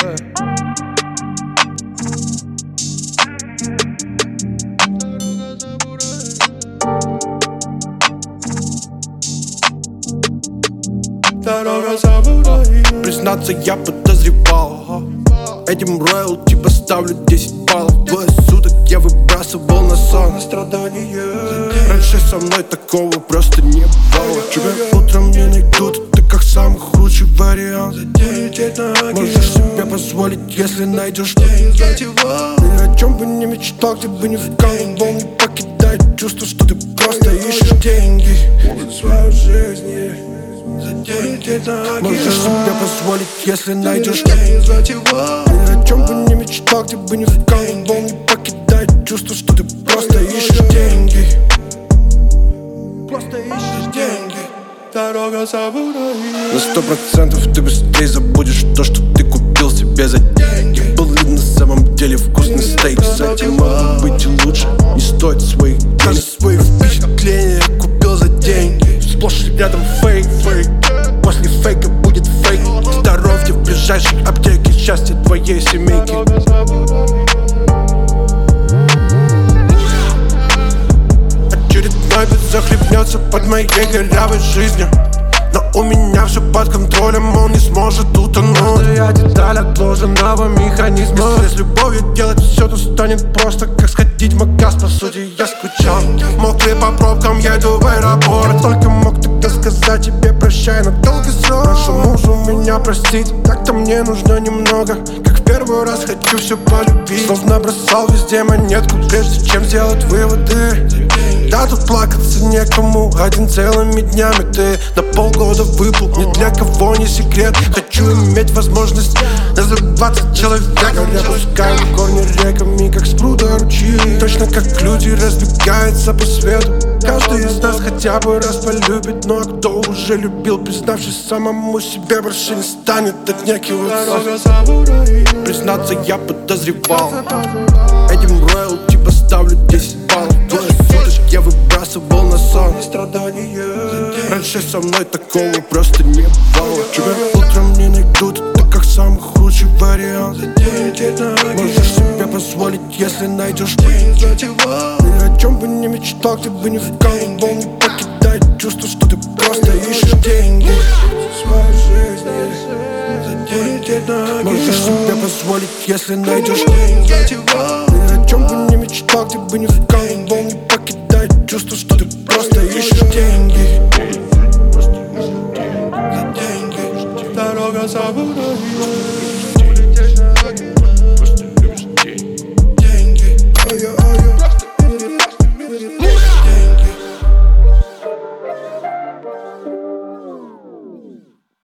Дорога самурая. Признаться, я подозревал, этим роялти поставлю 10 баллов. Двое суток я выбрасывал на сон страдания. Раньше со мной такого просто не бывало. Тебя утром не найдут, ты как самый худший вариант. Можешь себе позволить, если найдешь деньги. Ты о чем бы не мечтал, где бы не вкалывал, не покидает чувство, что ты просто ищешь деньги в свою жизнь. Можешь себе позволить, если найдешь деньги. Ты о чем бы не мечтал, где бы не вкалывал, не покидает чувство, что ты просто ищешь деньги. Просто ищешь деньги. Дорога самурая. На 100% ты быстрее забудешь то, что ты купил себе за деньги. Был ли на самом деле вкусный стейк? С этим может быть и лучше. Не стоит своих денег, свои впечатления я купил за деньги. Сплошь рядом фейк. После фейка будет фейк. Здоровье в ближайшей аптеке, счастье твоей семейки. Очередной бит захлебнется под моей горявой жизнью. Но у меня все под контролем, он не сможет утонуть. Каждая деталь отложенного механизма. Если с любовью делать все, то станет просто как сходить в магаз. По сути, я скучал. Мокрый по пробкам, еду в аэропорт. Только мог тогда сказать тебе прощай на долгий срок. Прошу мужу меня простить, так-то мне нужно немного. Как в первый раз хочу все полюбить. Словно бросал везде монетку, прежде чем сделать выводы. Да, тут плакаться некому, один целыми днями ты на полгода выплыл, ни для кого не секрет. Хочу иметь возможность называться человеком. Я пускаю корни реками, как с пруда ручьи. Точно как люди разбегаются по свету. Каждый из нас хотя бы раз полюбит. Но кто уже любил, признавшись самому себе, больше не станет отнекиваться. Признаться, я подозревал, этим роялти поставлю 10 баллов. Двое суток я выбрасывал на сон страдания. Раньше со мной такого просто не бывало. Тебя утром не найдут, ты как самый худший вариант. Можешь себе позволить, если найдешь деньги. Ты о чем бы не мечтал, где бы не вкалывал, не покидает чувство, что ты просто ищешь деньги в своей жизни. Можешь себе позволить, если найдешь деньги. Ты о чем бы не мечтал, где бы не вкалывал, не покидает чувство, что ты просто ищешь деньги. Дорога самурая.